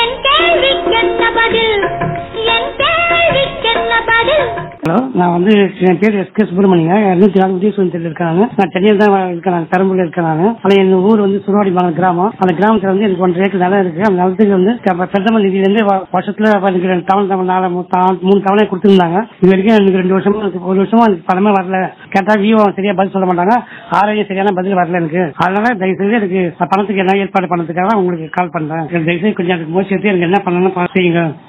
Hello, நான் வந்து என் பேர் எஸ்கே சுப்பிரமணியா, 204 உதயசூரியன் இருக்காங்க. நான் சென்னையில் தான் இருக்கேன், பெரம்பூர்ல இருக்கிறாங்க. ஆனால் எங்க ஊர் வந்து சுடுவாடிப்பாங்க கிராமம். அந்த கிராமத்துல வந்து எனக்கு 1 ஏக்கர் நிலம் இருக்கு. அந்த நிலத்துக்கு வந்து பிரதம நிதியில இருந்து வருஷத்துல தவணை 3 தவணை கொடுத்துருந்தாங்க. இது வரைக்கும் எனக்கு 2 வருஷமா 1 வருஷமா எனக்கு பணமே வரல. கேட்டா விவோ சரியா பதில் சொல்ல மாட்டாங்க, ஆரோக்கியம் சரியான பதில் வரல எனக்கு. அதனால தயவுசெய்து எனக்கு பணத்துக்கு என்ன ஏற்பாடு பண்ணதுக்காக உங்களுக்கு கால் பண்றேன். தயவுசெய்து கொஞ்சம் அதுக்கு முயற்சி எடுத்து எனக்கு என்ன பண்ணணும்னு செய்யுங்க.